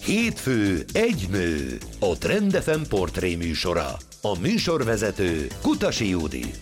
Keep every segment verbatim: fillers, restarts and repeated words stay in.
Hétfő egy nő, a Trend ef em portré műsora. A műsorvezető Kutasi Judit.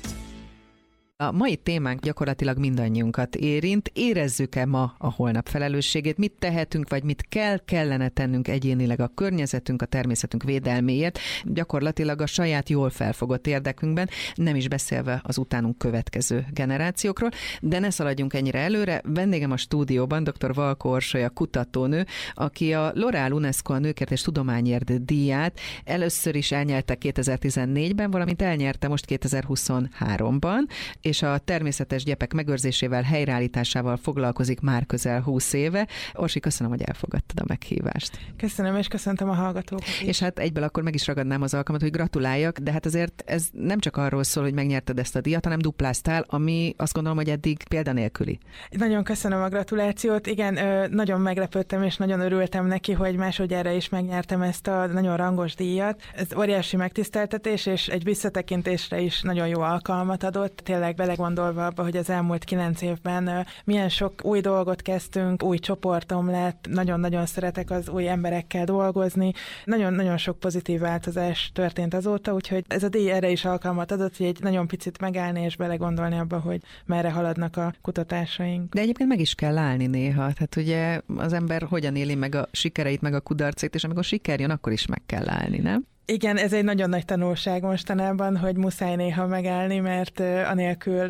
A mai témánk gyakorlatilag mindannyiunkat érint. Érezzük-e ma a holnap felelősségét? Mit tehetünk, vagy mit kell, kellene tennünk egyénileg a környezetünk, a természetünk védelméért? Gyakorlatilag a saját jól felfogott érdekünkben, nem is beszélve az utánunk következő generációkról. De ne szaladjunk ennyire előre. Vendégem a stúdióban dr. Valkó Orsolya kutatónő, aki a L'Oréal UNESCO a Nőkért és Tudományért díját először is elnyerte kétezer-tizennégyben, valamint elnyerte most kétezer-huszonháromban, és a természetes gyepek megőrzésével, helyreállításával foglalkozik már közel húsz éve. Orsi, köszönöm, hogy elfogadtad a meghívást. Köszönöm, és köszöntöm a hallgatókat is. És hát egyből akkor meg is ragadnám az alkalmat, hogy gratuláljak, de hát azért ez nem csak arról szól, hogy megnyerted ezt a díjat, hanem dupláztál, ami azt gondolom, hogy eddig példanélküli. Nagyon köszönöm a gratulációt. Igen, nagyon meglepődtem, és nagyon örültem neki, hogy másodjára is megnyertem ezt a nagyon rangos díjat. Ez óriási megtiszteltetés, és egy visszatekintésre is nagyon jó alkalmat adott. Tényleg belegondolva abba, hogy az elmúlt kilenc évben milyen sok új dolgot kezdtünk, új csoportom lett, nagyon-nagyon szeretek az új emberekkel dolgozni, nagyon-nagyon sok pozitív változás történt azóta, úgyhogy ez a díj erre is alkalmat adott, hogy egy nagyon picit megállni és belegondolni abba, hogy merre haladnak a kutatásaink. De egyébként meg is kell állni néha, tehát ugye az ember hogyan éli meg a sikereit, meg a kudarcait, és amikor siker jön, akkor is meg kell állni, nem? Igen, ez egy nagyon nagy tanulság mostanában, hogy muszáj néha megállni, mert anélkül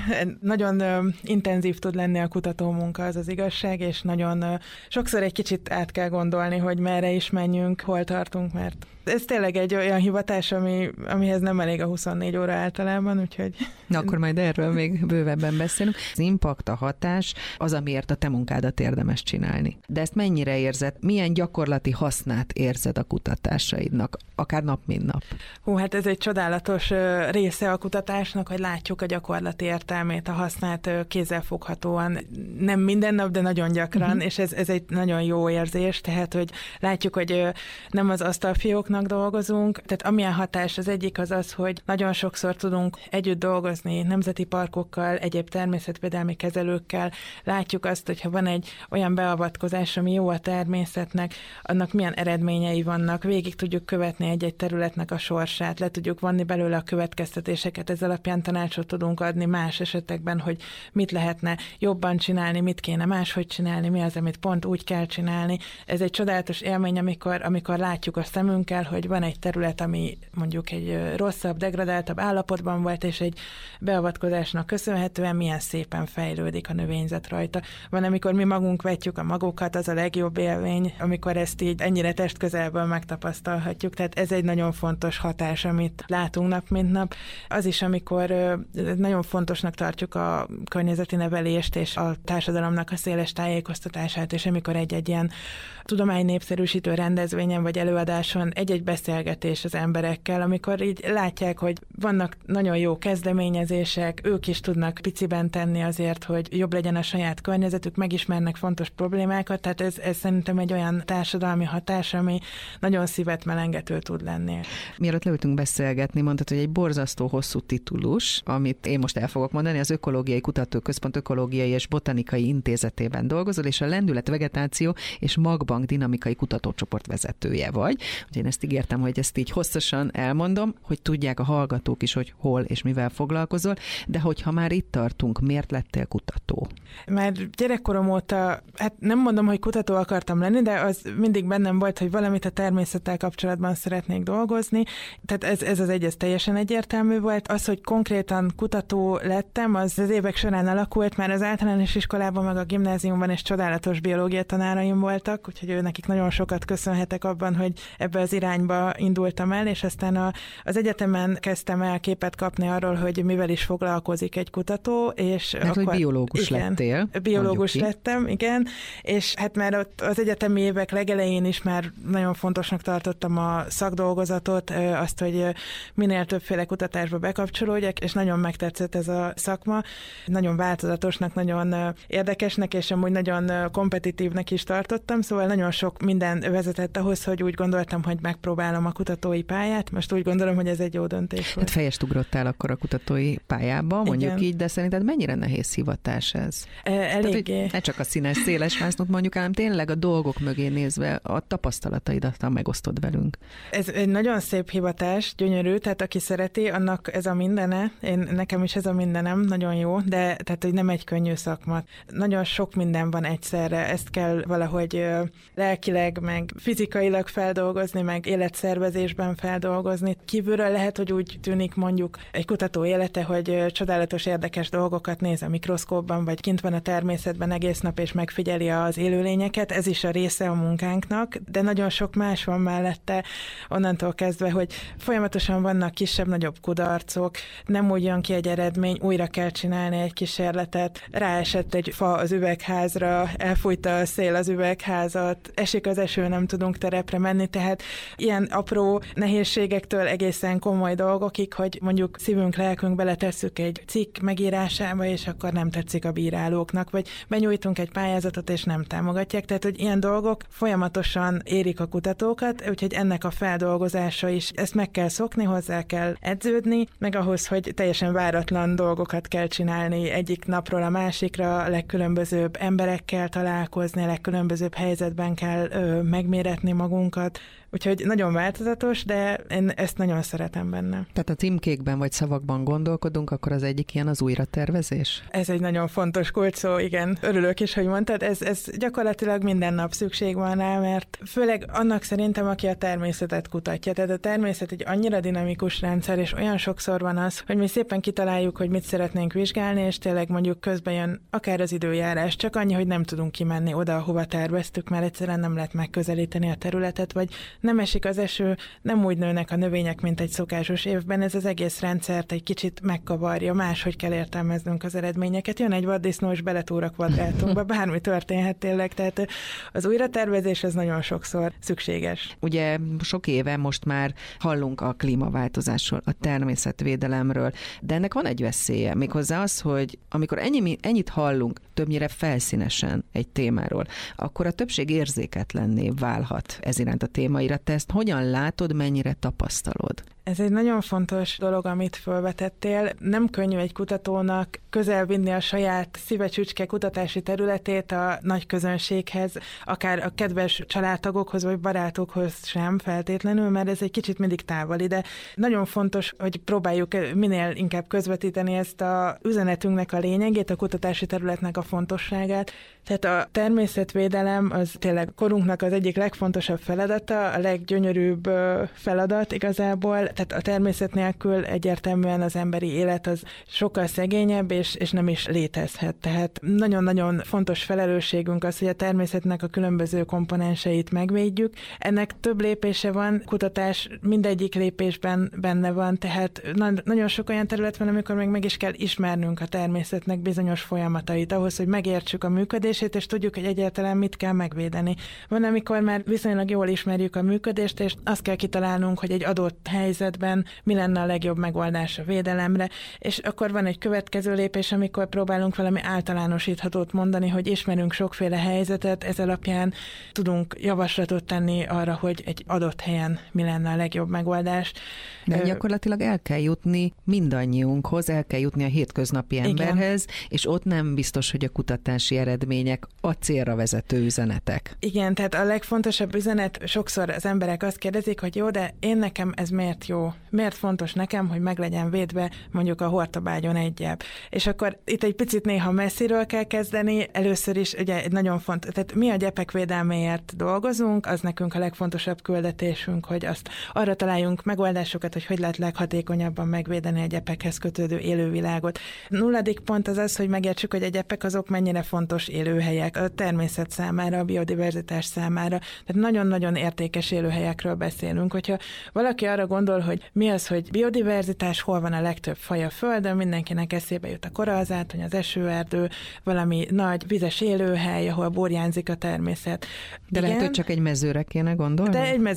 nagyon intenzív tud lenni a kutatómunka, az az igazság, és nagyon sokszor egy kicsit át kell gondolni, hogy merre is menjünk, hol tartunk, mert ez tényleg egy olyan hivatás, ami, amihez nem elég a huszonnégy óra általában, úgyhogy... Na akkor majd erről még bővebben beszélünk. Az impact, a hatás, az, amiért a te munkádat érdemes csinálni. De ezt mennyire érzed? Milyen gyakorlati hasznát érzed a kutatásaidnak? Akár nap, mint nap. Hú, hát ez egy csodálatos része a kutatásnak, hogy látjuk a gyakorlati értelmét, a hasznát kézzelfoghatóan. Nem minden nap, de nagyon gyakran, uh-huh. és ez, ez egy nagyon jó érzés, tehát, hogy látjuk, hogy nem az asztalfióknak dolgozunk, tehát amilyen hatás az egyik az az, hogy nagyon sokszor tudunk együtt dolgozni nemzeti parkokkal, egyéb természetvédelmi kezelőkkel. Látjuk azt, hogyha van egy olyan beavatkozás, ami jó a természetnek, annak milyen eredményei vannak, végig tudjuk követni egy-egy területnek a sorsát, le tudjuk vonni belőle a következtetéseket, ez alapján tanácsot tudunk adni más esetekben, hogy mit lehetne jobban csinálni, mit kéne máshogy csinálni, mi az, amit pont úgy kell csinálni. Ez egy csodálatos élmény, amikor, amikor látjuk a szemünkkel, hogy van egy terület, ami mondjuk egy rosszabb, degradáltabb állapotban volt, és egy beavatkozásnak köszönhetően milyen szépen fejlődik a növényzet rajta. Van, amikor mi magunk vetjük a magokat, az a legjobb élmény, amikor ezt így ennyire testközelből megtapasztalhatjuk. Tehát ez egy nagyon fontos hatás, amit látunk nap, mint nap. Az is, amikor nagyon fontosnak tartjuk a környezeti nevelést és a társadalomnak a széles tájékoztatását, és amikor egy-egy ilyen tudománynépszerűsítő rendezvényen vagy előadáson egy-egy beszélgetés az emberekkel, amikor így látják, hogy vannak nagyon jó kezdeményezések, ők is tudnak piciben tenni azért, hogy jobb legyen a saját környezetük, megismernek fontos problémákat, tehát ez, ez szerintem egy olyan társadalmi hatás, ami nagyon szívet melengető tud lenni. Mielőtt leültünk beszélgetni, mondtad, hogy egy borzasztó hosszú titulus, amit én most el fogok mondani, az Ökológiai Kutatóközpont Ökológiai és Botanikai Intézetében dolgozol, és a Lendület Vegetáció és Magbank Dinamikai Kutatócsoport vezetője vagy. Úgyhogy én ezt ígértem, hogy ezt így hosszasan elmondom, hogy tudják a hallgatók is, hogy hol és mivel foglalkozol, de hogyha már itt tartunk, miért lettél kutató? Már gyerekkorom óta, hát nem mondom, hogy kutató akartam lenni, de az mindig bennem volt, hogy valamit a természettel kapcsolatban szeretnék dolgozni. Tehát ez, ez az egy, ez teljesen egyértelmű volt. Az, hogy konkrétan kutató lettem, az az évek során alakult, már az általános iskolában, meg a gimnáziumban és csodálatos biológia tanáraim voltak, úgyhogy ő nekik nagyon sokat köszönhetek abban, hogy ebbe az irányba indultam el, és aztán a, az egyetemen kezdtem el képet kapni arról, hogy mivel is foglalkozik egy kutató, és mert akkor... hogy biológus igen, lettél. Biológus lettem, igen, és hát már ott az egyetemi évek legelején is már nagyon fontosnak tartottam a szakdolgozatot, azt, hogy minél többféle kutatásba bekapcsolódjak, és nagyon megtetszett ez a szakma. Nagyon változatosnak, nagyon érdekesnek, és amúgy nagyon kompetitívnek is tartottam, szóval nagyon sok minden vezetett ahhoz, hogy úgy gondoltam, hogy megpróbálom a kutatói pályát. Most úgy gondolom, hogy ez egy jó döntés volt. Hát fejest ugrottál akkor a kutatói pályába, mondjuk Igen. így, de szerinted mennyire nehéz hivatás ez? E, eléggé. Tehát, ne csak a színes, széles vásznot mondjuk, hanem tényleg a dolgok mögé nézve a tapasztalataidat megosztod velünk. Ez egy nagyon szép hivatás, gyönyörű, tehát aki szereti, annak ez a mindene. Én, nekem is ez a mindenem, nagyon jó, de tehát, hogy nem egy könnyű szakma. Nagyon sok minden van egyszerre, ezt kell valahogy lelkileg, meg fizikailag feldolgozni, meg életszervezésben feldolgozni. Kívülről lehet, hogy úgy tűnik mondjuk egy kutató élete, hogy csodálatos, érdekes dolgokat néz a mikroszkópban, vagy kint van a természetben egész nap, és megfigyeli az élőlényeket. Ez is a része a munkánknak, de nagyon sok más van mellette, onnantól kezdve, hogy folyamatosan vannak kisebb-nagyobb kudarcok, nem úgy jön ki egy eredmény, újra kell csinálni egy kísérletet, ráesett egy fa az üvegházra, elfújta a szél az üvegházat, esik az eső, nem tudunk terepre menni, tehát ilyen apró nehézségektől egészen komoly dolgokig, hogy mondjuk szívünk, lelkünk beletesszük egy cikk megírásába, és akkor nem tetszik a bírálóknak, vagy benyújtunk egy pályázatot, és nem támogatják, tehát hogy ilyen dolgok folyamatosan érik a kutatókat, úgyhogy ennek a feldolgozása is, ezt meg kell szokni, hozzá kell edződni, meg ahhoz, hogy teljesen váratlan dolgokat kell csinálni egyik napról a másikra, a legkülönbözőbb emberekkel találkozni, a legkülönbözőbb helyzetben kell ö, megméretni magunkat. Úgyhogy nagyon változatos, de én ezt nagyon szeretem benne. Tehát a címkékben vagy szavakban gondolkodunk, akkor az egyik ilyen az újratervezés? Ez egy nagyon fontos kulcs szó, igen. Örülök is, hogy mondtad. Ez, ez gyakorlatilag minden nap szükség van rá, mert főleg annak szerintem, aki a természetet kutatja. Tehát a természet egy annyira dinamikus rendszer, és olyan sokszor van az, hogy mi szépen kitaláljuk, hogy mit szeretnénk vizsgálni, és tényleg mondjuk közben jön akár az időjárás, csak annyi, hogy nem tudunk kimenni oda, ahova terveztük, mert egyszerűen nem lehet megközelíteni a területet, vagy nem esik az eső, nem úgy nőnek a növények, mint egy szokásos évben, ez az egész rendszert egy kicsit megkavarja, máshogy kell értelmeznünk az eredményeket. Jön egy vaddisznó, és beletúr a kvadrátunkba, bármi történhet tényleg, tehát az újratervezés ez nagyon sokszor szükséges. Ugye sok éve most már hallunk a klímaváltozásról, a természetvédelemről, de ennek van egy veszélye, méghozzá az, hogy amikor ennyi, ennyit hallunk, többnyire felszínesen egy témáról, akkor a többség érzéketlenné válhat ez iránt a témaira. Te ezt hogyan látod, mennyire tapasztalod? Ez egy nagyon fontos dolog, amit felvetettél. Nem könnyű egy kutatónak közel vinni a saját szívecsücske kutatási területét a nagy közönséghez, akár a kedves családtagokhoz vagy barátokhoz sem feltétlenül, mert ez egy kicsit mindig távoli, de nagyon fontos, hogy próbáljuk minél inkább közvetíteni ezt a üzenetünknek a lényegét, a kutatási területnek a fontosságát. Tehát a természetvédelem az tényleg korunknak az egyik legfontosabb feladata, a leggyönyörűbb feladat igazából. Tehát a természet nélkül egyértelműen az emberi élet az sokkal szegényebb, és, és nem is létezhet. Tehát nagyon-nagyon fontos felelősségünk az, hogy a természetnek a különböző komponenseit megvédjük. Ennek több lépése van, kutatás mindegyik lépésben benne van, tehát na- nagyon sok olyan terület van, amikor még meg is kell ismernünk a természetnek bizonyos folyamatait, ahhoz, hogy megértsük a működését, és tudjuk, hogy egyáltalán mit kell megvédeni. Van, amikor már viszonylag jól ismerjük a működést, és azt kell kitalálnunk, hogy egy adott helyzetben mi lenne a legjobb megoldás a védelemre, és akkor van egy következő lépés, amikor próbálunk valami általánosíthatót mondani, hogy ismerünk sokféle helyzetet, ez alapján tudunk javaslatot tenni arra, hogy egy adott helyen mi lenne a legjobb megoldás. De gyakorlatilag el kell jutni mindannyiunkhoz, el kell jutni a hétköznapi emberhez, igen. És ott nem biztos, hogy a kutatási eredmények a célra vezető üzenetek. Igen, tehát a legfontosabb üzenet, sokszor az emberek azt kérdezik, hogy jó, de én nekem ez miért jó? Miért fontos nekem, hogy meg legyen védve mondjuk a hortobágyon egy gyep? És akkor itt egy picit néha messziről kell kezdeni, először is ugye egy nagyon fontos, tehát mi a gyepek védelméért dolgozunk, az nekünk a legfontosabb küldetésünk, hogy azt arra találjunk megoldásokat, hogy hogy lehet leghatékonyabban megvédeni a gyepekhez kötődő élővilágot. Nulladik pont az az, hogy megértsük, hogy a gyepek azok mennyire fontos élőhelyek a természet számára, a biodiverzitás számára. Tehát nagyon-nagyon értékes élőhelyekről beszélünk. Hogyha valaki arra gondol, hogy mi az, hogy biodiverzitás, hol van a legtöbb faj a Földön, mindenkinek eszébe jut a korallzátony, az esőerdő, valami nagy vizes élőhely, ahol burjánzik a természet. De igen, lehet, hogy csak egy mezőre kéne gondolni? De egy mezőre is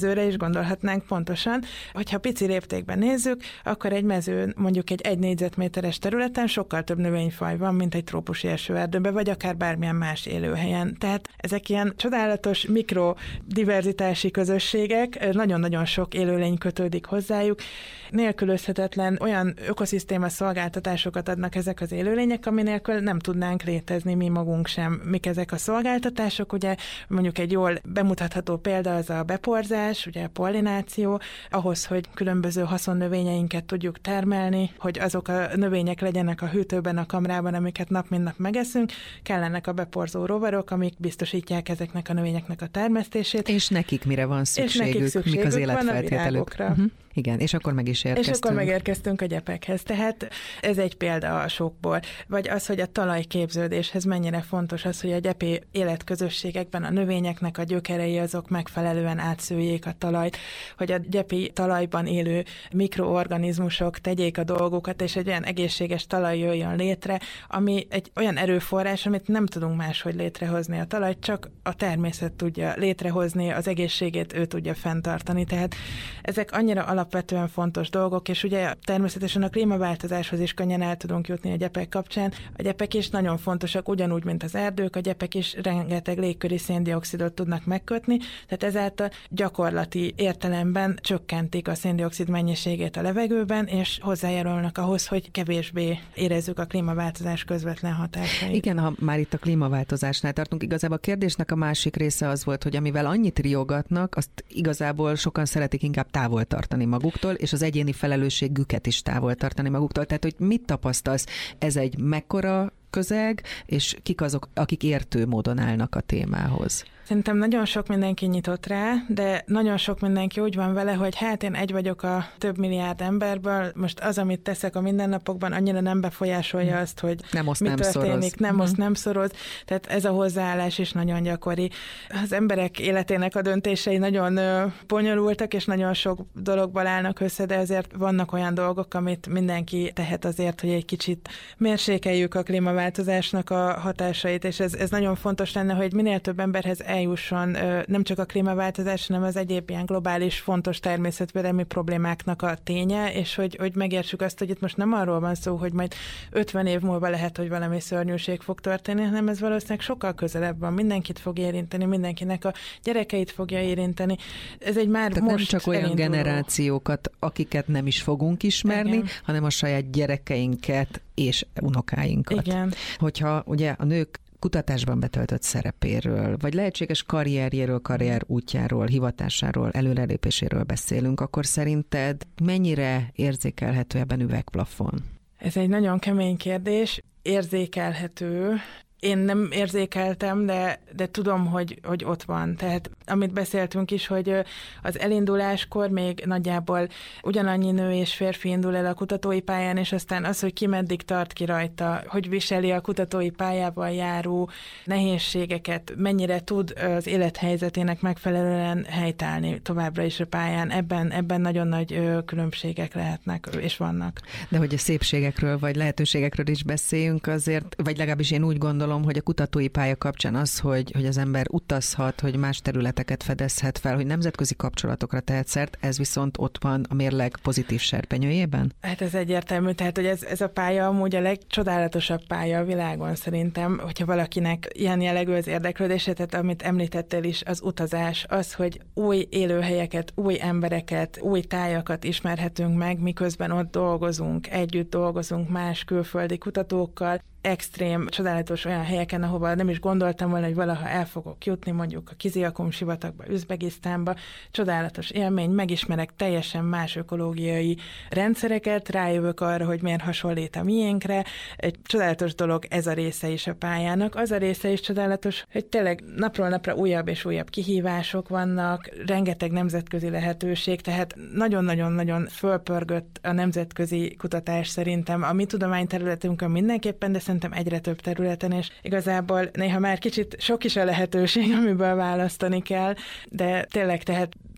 gondolhatnánk pontosan. Hogyha pici léptékben nézzük, akkor egy mezőn, mondjuk egy egy négyzetméteres területen sokkal több növényfaj van, mint egy trópusi esőerdőben, vagy akár bármilyen más élőhelyen. Tehát ezek ilyen csodálatos mikrodiverzitási közösségek, nagyon-nagyon sok élőlény kötődik hozzájuk. Nélkülözhetetlen olyan ökoszisztéma szolgáltatásokat adnak ezek az élőlények, ami nélkül nem tudnánk létezni mi magunk sem. Mik ezek a szolgáltatások? Ugye mondjuk egy jól bemutatható példa az a beporzás, ugye a pollináció, ahhoz, hogy különböző haszonnövényeinket tudjuk termelni, hogy azok a növények legyenek a hűtőben, a kamrában, amiket nap mint nap megeszünk, kellenek a beporzó rovarok, amik biztosítják ezeknek a növényeknek a termesztését. És nekik mire van szükségük, és nekik szükségük mik az életfeltételük. Uh-huh. Igen, és akkor meg is érkeztünk. És akkor megérkeztünk a gyepekhez. Tehát ez egy példa a sokból. Vagy az, hogy a talajképződéshez mennyire fontos az, hogy a gyepi életközösségekben a növényeknek a gyökerei azok megfelelően átszőjék a talajt, hogy a gyepi talajban élő mikroorganizmusok tegyék a dolgokat, és egy olyan egészséges talaj jöjjön létre, ami egy olyan erőforrás, amit nem tudunk máshogy létrehozni. A talajt csak a természet tudja létrehozni, az egészségét ő tudja fenntartani. Tehát ezek annyira alapvetően fontos dolgok, és ugye természetesen a klímaváltozáshoz is könnyen el tudunk jutni a gyepek kapcsán. A gyepek is nagyon fontosak, ugyanúgy, mint az erdők, a gyepek is rengeteg légköri széndioxidot tudnak megkötni, tehát ezáltal gyakorlati értelemben csökkentik a széndioxid mennyiségét a levegőben, és hozzájárulnak ahhoz, hogy kevésbé érezzük a klímaváltozás közvetlen hatásait. Igen, ha már itt a klímaváltozásnál tartunk, igazából a kérdésnek a másik része az volt, hogy amivel annyit riogatnak, azt igazából sokan szeretik inkább távol tartani maguktól, és az egyéni felelősségüket is távol tartani maguktól. Tehát, hogy mit tapasztalsz, ez egy mekkora közeg, és kik azok, akik értő módon állnak a témához? Szerintem nagyon sok mindenki nyitott rá, de nagyon sok mindenki úgy van vele, hogy hát én egy vagyok a több milliárd emberből, most az, amit teszek a mindennapokban, annyira nem befolyásolja azt, hogy nem oszt, mi nem történik, szoroz. nem uh-huh. oszt, nem szoroz. Tehát ez a hozzáállás is nagyon gyakori. Az emberek életének a döntései nagyon ö, bonyolultak, és nagyon sok dologból állnak össze, de ezért vannak olyan dolgok, amit mindenki tehet azért, hogy egy kicsit mérsékeljük a klímaváltozásnak a hatásait, és ez, ez nagyon fontos lenne, hogy minél több emberhez eljusson nem csak a klímaváltozás, hanem az egyéb ilyen globális, fontos természetvédelmi problémáknak a ténye, és hogy, hogy megértsük azt, hogy itt most nem arról van szó, hogy majd ötven év múlva lehet, hogy valami szörnyűség fog történni, hanem ez valószínűleg sokkal közelebb van. Mindenkit fog érinteni, mindenkinek a gyerekeit fogja érinteni. Ez egy már Tehát most nem csak olyan elinduló generációkat, akiket nem is fogunk ismerni, igen, hanem a saját gyerekeinket és unokáinkat. Igen. Hogyha ugye a nők kutatásban betöltött szerepéről, vagy lehetséges karrierjéről, karrier útjáról, hivatásáról, előrelépéséről beszélünk, akkor szerinted mennyire érzékelhető ebben üvegplafon? Ez egy nagyon kemény kérdés. Érzékelhető. Én nem érzékeltem, de, de tudom, hogy, hogy ott van. Tehát amit beszéltünk is, hogy az elinduláskor még nagyjából ugyanannyi nő és férfi indul el a kutatói pályán, és aztán az, hogy ki meddig tart ki rajta, hogy viseli a kutatói pályával járó nehézségeket, mennyire tud az élethelyzetének megfelelően helytállni továbbra is a pályán. Ebben, ebben nagyon nagy különbségek lehetnek, és vannak. De hogy a szépségekről, vagy lehetőségekről is beszéljünk azért, vagy legalábbis én úgy gondolom, hogy a kutatói pálya kapcsán az, hogy, hogy az ember utazhat, hogy más területeket fedezhet fel, hogy nemzetközi kapcsolatokra tehet szert, ez viszont ott van a mérleg pozitív serpenyőjében? Hát ez egyértelmű, tehát hogy ez, ez a pálya amúgy a legcsodálatosabb pálya a világon szerintem, hogyha valakinek ilyen jellegű az érdeklődése, tehát amit említettél is, az utazás, az, hogy új élőhelyeket, új embereket, új tájakat ismerhetünk meg, miközben ott dolgozunk, együtt dolgozunk más külföldi kutatókkal, extrém, csodálatos olyan helyeken, ahova nem is gondoltam volna, hogy valaha el fogok jutni, mondjuk a Kiziakum sivatagba, Üzbegisztánba. Csodálatos élmény, megismerek teljesen más ökológiai rendszereket, rájövök arra, hogy miért hasonlít a miénkre. Egy csodálatos dolog ez a része is a pályának. Az a része is csodálatos, hogy tényleg napról napra újabb és újabb kihívások vannak, rengeteg nemzetközi lehetőség, tehát nagyon-nagyon-nagyon fölpörgött a nemzetközi kutatás szerintem. A mi tudományterületünkön mindenképpen, de szerintem egyre több területen, és igazából néha már kicsit sok is a lehetőség, amiből választani kell, de tényleg tehát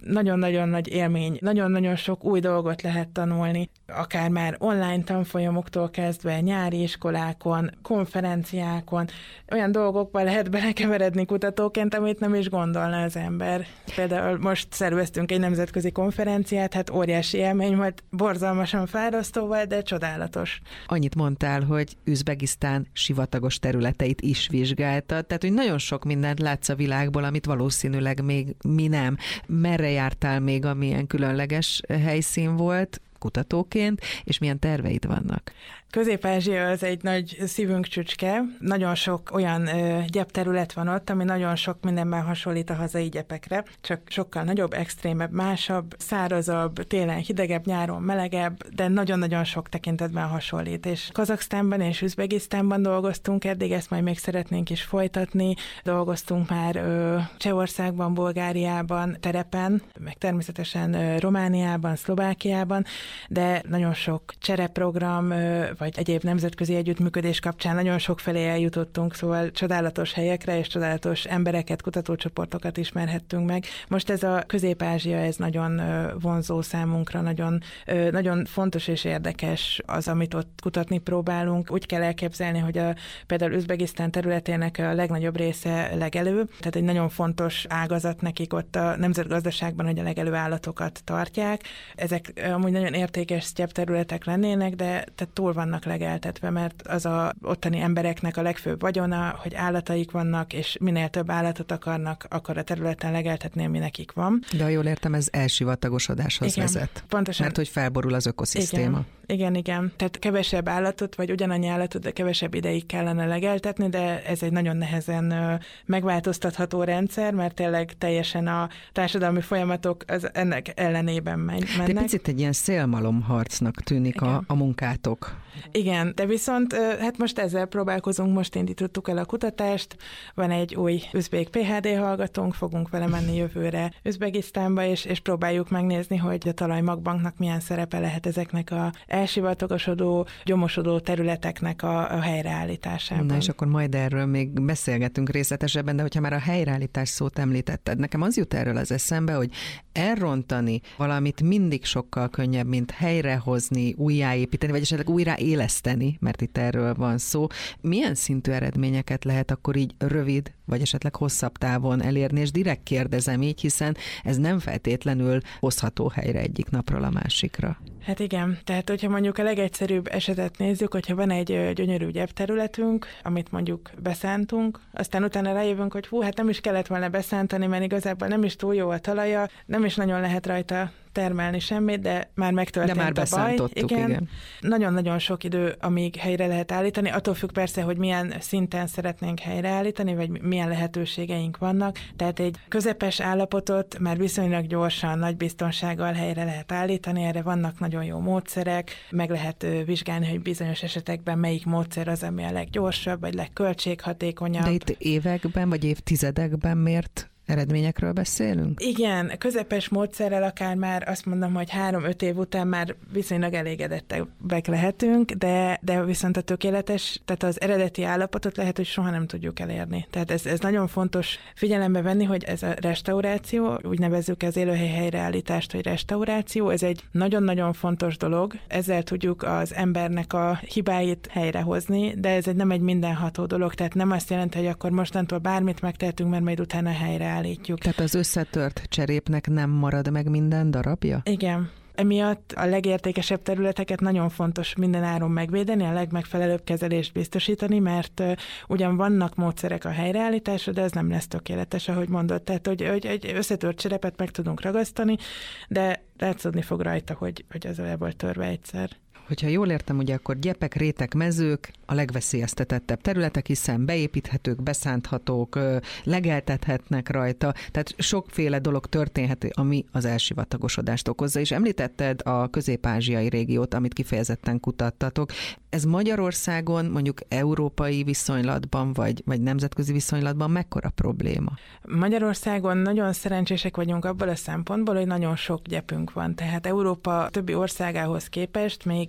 nagyon-nagyon nagy élmény, nagyon-nagyon sok új dolgot lehet tanulni, akár már online tanfolyamoktól kezdve, nyári iskolákon, konferenciákon, olyan dolgokba lehet belekeveredni kutatóként, amit nem is gondolna az ember. Például most szerveztünk egy nemzetközi konferenciát, hát óriási élmény volt, borzalmasan fárasztó volt, de csodálatos. Annyit mondtál, hogy Üzbegisztán sivatagos területeit is vizsgáltad, tehát hogy nagyon sok mindent látsz a világból, amit valószínűleg még mi nem. Merre jártál még, amilyen különleges helyszín volt kutatóként, és milyen terveid vannak? Közép-Ázsia az egy nagy szívünk csücske, nagyon sok olyan ö, gyepterület van ott, ami nagyon sok mindenben hasonlít a hazai gyepekre, csak sokkal nagyobb, extrémebb, másabb, szárazabb, télen hidegebb, nyáron melegebb, de nagyon-nagyon sok tekintetben hasonlít. És Kazaksztánban és Üzbegisztánban dolgoztunk eddig, ezt majd még szeretnénk is folytatni. Dolgoztunk már ö, Csehországban, Bulgáriában, terepen, meg természetesen ö, Romániában, Szlovákiában, de nagyon sok csereprogram, ö, vagy egyéb nemzetközi együttműködés kapcsán nagyon sok felé eljutottunk, szóval csodálatos helyekre és csodálatos embereket, kutatócsoportokat ismerhettünk meg. Most ez a Közép-Ázsia, ez nagyon vonzó számunkra, nagyon, nagyon fontos és érdekes az, amit ott kutatni próbálunk. Úgy kell elképzelni, hogy a, például Üzbegisztán területének a legnagyobb része legelő, tehát egy nagyon fontos ágazat nekik ott a nemzetgazdaságban, hogy a legelő állatokat tartják. Ezek amúgy nagyon értékes sztyep-területek lennének, de tehát túl vannak legeltetve, mert az a ottani embereknek a legfőbb vagyona, hogy állataik vannak, és minél több állatot akarnak, akkor a területen legeltetni, ami nekik van. De ha jól értem, ez elsivatagosodáshoz igen, vezet. Pontosan. Mert hogy felborul az ökoszisztéma. Igen. Igen, igen. Tehát kevesebb állatot, vagy ugyanannyi állatot, de kevesebb ideig kellene legeltetni, de ez egy nagyon nehezen megváltoztatható rendszer, mert tényleg teljesen a társadalmi folyamatok az ennek ellenében mennek. De picit egy ilyen szélmalomharcnak tűnik a, a munkátok. Igen, de viszont hát most ezzel próbálkozunk, most indítottuk el a kutatást, van egy új üzbék pé há dé hallgatónk, fogunk vele menni jövőre Üzbegisztánba, és, és próbáljuk megnézni, hogy a talajmagbanknak milyen szerepe lehet ezeknek a elsivatagosodó, gyomosodó területeknek a, a helyreállításában. Na és akkor majd erről még beszélgetünk részletesebben, de hogyha már a helyreállítás szót említetted, nekem az jut erről az eszembe, hogy elrontani valamit mindig sokkal könnyebb, mint helyrehozni, újjáépíteni, vagy esetleg újraéleszteni, mert itt erről van szó. Milyen szintű eredményeket lehet akkor így rövid, vagy esetleg hosszabb távon elérni, és direkt kérdezem így, hiszen ez nem feltétlenül hozható helyre egyik napról a másikra. Hát igen, tehát hogyha mondjuk a legegyszerűbb esetet nézzük, hogyha van egy gyönyörű gyepterületünk, amit mondjuk beszántunk, aztán utána rájövünk, hogy hú, hát nem is kellett volna beszántani, mert igazából nem is túl jó a talaja, nem is nagyon lehet rajta termelni semmit, de már megtörtént de már a baj. beszántottuk, igen. igen. Nagyon-nagyon sok idő, amíg helyre lehet állítani. Attól függ persze, hogy milyen szinten szeretnénk helyreállítani, vagy milyen lehetőségeink vannak. Tehát egy közepes állapotot már viszonylag gyorsan, nagy biztonsággal helyre lehet állítani. Erre vannak nagyon jó módszerek, meg lehet vizsgálni, hogy bizonyos esetekben melyik módszer az, ami a leggyorsabb, vagy legköltséghatékonyabb. De itt években, vagy évtizedekben miért eredményekről beszélünk? Igen, közepes módszerrel akár már azt mondom, hogy három-öt év után már viszonylag elégedettek lehetünk, de, de viszont a tökéletes, tehát az eredeti állapotot lehet, hogy soha nem tudjuk elérni. Tehát ez, ez nagyon fontos figyelembe venni, hogy ez a restauráció, úgy nevezzük az élőhely helyreállítást, hogy restauráció, ez egy nagyon-nagyon fontos dolog. Ezzel tudjuk az embernek a hibáit helyrehozni, de ez egy nem egy mindenható dolog, tehát nem azt jelenti, hogy akkor mostantól bármit megtehetünk, mert majd utána helyre állítjuk. Tehát az összetört cserépnek nem marad meg minden darabja? Igen. Emiatt a legértékesebb területeket nagyon fontos minden áron megvédeni, a legmegfelelőbb kezelést biztosítani, mert uh, ugyan vannak módszerek a helyreállításra, de ez nem lesz tökéletes, ahogy mondott. Tehát, hogy, hogy egy összetört cserepet meg tudunk ragasztani, de látszódni fog rajta, hogy, hogy az el volt törve egyszer. Hogyha jól értem, ugye akkor gyepek, rétek, mezők a legveszélyeztetettebb területek, hiszen beépíthetők, beszánthatók, legeltethetnek rajta, tehát sokféle dolog történhet, ami az elsivatagosodást okozza, és említetted a közép-ázsiai régiót, amit kifejezetten kutattatok. Ez Magyarországon, mondjuk európai viszonylatban, vagy, vagy nemzetközi viszonylatban mekkora probléma? Magyarországon nagyon szerencsések vagyunk abból a szempontból, hogy nagyon sok gyepünk van, tehát Európa többi országához képest még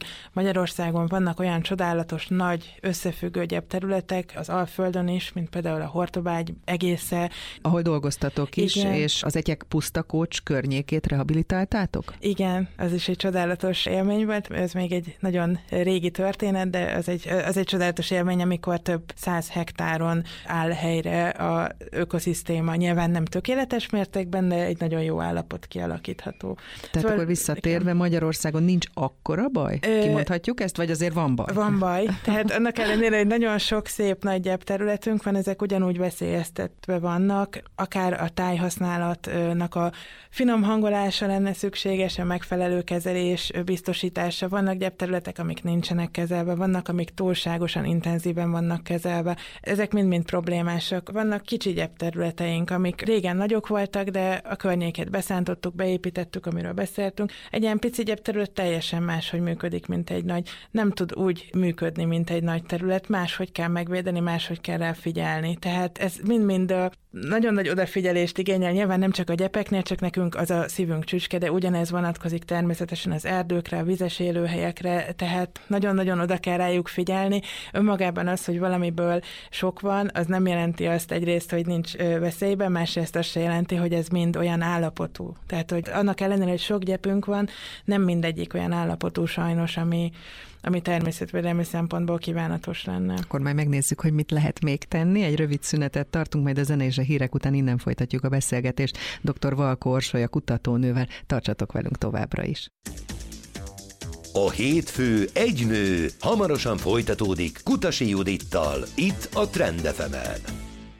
Magyarországon vannak olyan csodálatos, nagy, összefüggő gyepterületek, az Alföldön is, mint például a Hortobágy egésze. Ahol dolgoztatok is, igen. És az Egyek Pusztakócs környékét rehabilitáltátok? Igen, az is egy csodálatos élmény volt. Ez még egy nagyon régi történet, de az egy, az egy csodálatos élmény, amikor több száz hektáron áll helyre az ökoszisztéma. Nyilván nem tökéletes mértékben, de egy nagyon jó állapot kialakítható. Tehát szóval, akkor visszatérve, Magyarországon nincs akkora baj? Ö, Kimondhatjuk ezt, vagy azért van baj? Van baj. Tehát annak ellenére, hogy nagyon sok szép nagy gyepterületünk van, ezek ugyanúgy veszélyeztetve vannak, akár a tájhasználatnak a finom hangolása lenne szükséges, a megfelelő kezelés biztosítása. Vannak gyepterületek, amik nincsenek kezelve, vannak, amik túlságosan intenzíven vannak kezelve. Ezek mind-mind problémásak. Vannak kicsi gyepterületeink, amik régen nagyok voltak, de a környéket beszántottuk, beépítettük, amiről beszéltünk. Egy ilyen pici gyepterület teljesen máshogy működik, mint egy nagy. Nem tud úgy működni, mint egy nagy terület. Máshogy kell megvédeni, máshogy kell rá figyelni. Tehát ez mind-mind nagyon nagy odafigyelést igényel. Nyilván nem csak a gyepeknél, csak nekünk az a szívünk csücske, de ugyanez vonatkozik természetesen az erdőkre, a vizes élőhelyekre, tehát nagyon-nagyon oda kell rájuk figyelni. Önmagában az, hogy valamiből sok van, az nem jelenti azt egyrészt, hogy nincs veszélyben, másrészt azt se jelenti, hogy ez mind olyan állapotú. Tehát, hogy annak ellenére, hogy sok gyepünk van, nem mindegyik olyan állapotú sajnos, ami ami természetvédelmi szempontból kívánatos lenne. Akkor majd megnézzük, hogy mit lehet még tenni. Egy rövid szünetet tartunk, majd a zene és a hírek után innen folytatjuk a beszélgetést. doktor Valkó Orsolya kutatónővel. Tartsatok velünk továbbra is. A hétfő egy nő hamarosan folytatódik Kutasi Judittal, itt a Trend ef emen.